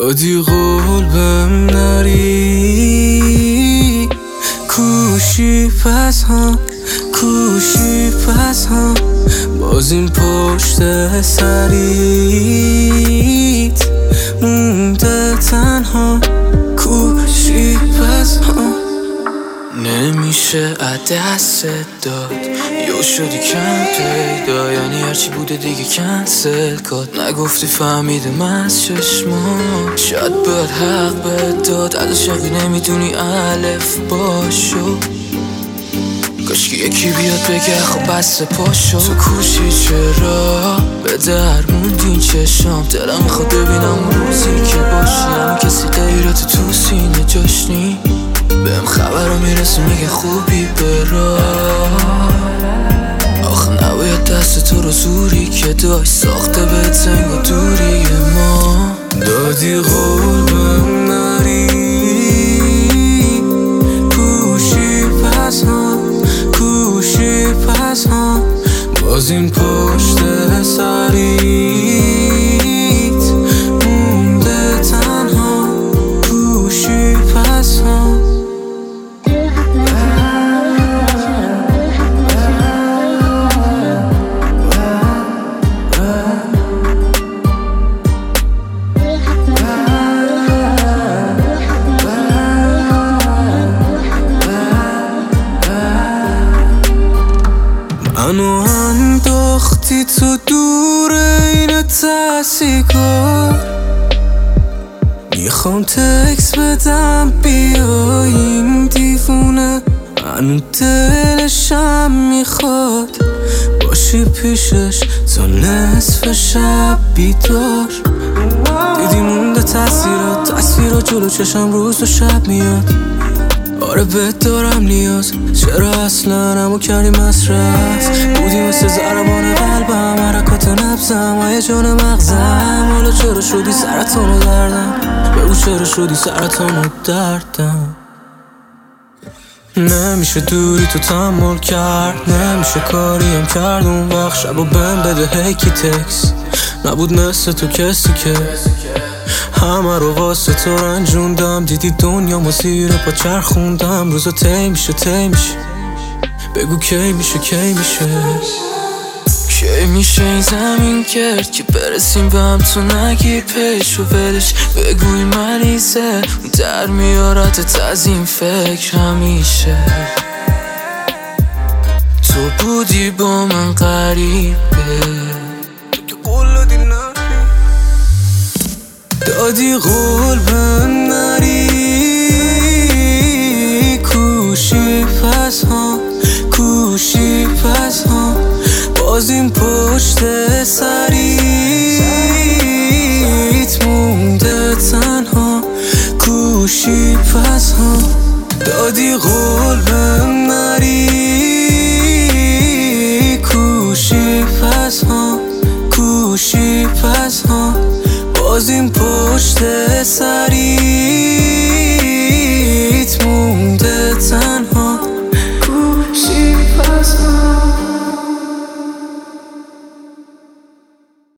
دادی قول بهم نری، کوشی پس هم باز این پشت سریت مونده تنها، کوشی پس هم نمیشه دست داد، یو شدی کم پیدا، یعنی هرچی بوده دیگه کنسل کاد. نگفتی فهمیدم از چشمان، شاید باید حق بداد، ازش یقی نمیدونی الف باشو. کاشکی یکی بیاد بگه خب بسته پاشو. تو کوشی چرا به در موندین چشام، دلم میخواد ببینم اون روزی که باشی، همین کسی غیرت تو سینه جاشنی. بهم خبرها میرسه میگه خوبی برا، آخه نباید دست تو رو زوری که داشت ساخته به تنگ و دوری ما. دادی قول بهم نری، کوشی پس هم باز این پشت سریت مونده تنها، کوشی پس هم. منو انداختی تو دور این تحصیلکار، میخوام تکس بدم بیای این دیوونه، هنو دلشم میخواد باشی پیشش تا نصف شب بیدار. دیدی مونده تصویرات جلو چشم روز و شب میاد. آره بهت دارم نیاز، چرا اصلا همو کردی مصرف؟ بودی مثل ضربان قلبم، حرکات نبزم و یه جان مغزم. حالا چرا شدی سرطان و دردم؟ بگو چرا شدی سرطان و دردم؟ نمیشه دوری تو تحمل کرد، نمیشه کاریم کرد. اون وقت شبا بهم بده هیکی تکس، نبود مثل تو کسی که همه رو واسه تو رنجوندم. دیدی دنیامو زیر پا چرخوندم، روزا طی میشه بگو کی میشه این زمین کرد که برسیم به هم، تو نگیر پیش و ولش، بگوی مریضه در میارتت از این فکر همیشه. تو بودی با من غریبه، دادی قول بهم نری، کوشی پس هم باز این پشت سریت مونده تنها، کوشی پس هم. دادی قول بهم نری، کوشی پس هم باز این پشت سریت مونده تنها، کوشی پس هم.